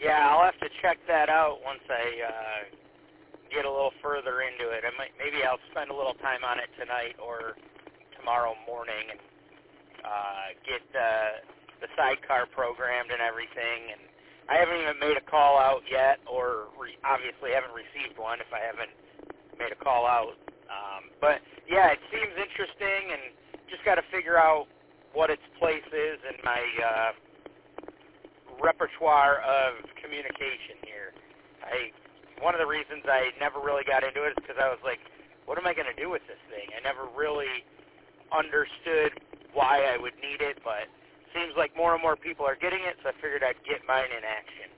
Yeah, I'll have to check that out once I get a little further into it. Maybe I'll spend a little time on it tonight or tomorrow morning and get the sidecar programmed and everything. And I haven't even made a call out yet, or obviously haven't received one if I haven't made a call out. But yeah, it seems interesting, and just got to figure out what its place is in my repertoire of communication here. One of the reasons I never really got into it is because I was like, what am I going to do with this thing? I never really understood why I would need it, but it seems like more and more people are getting it, so I figured I'd get mine in action.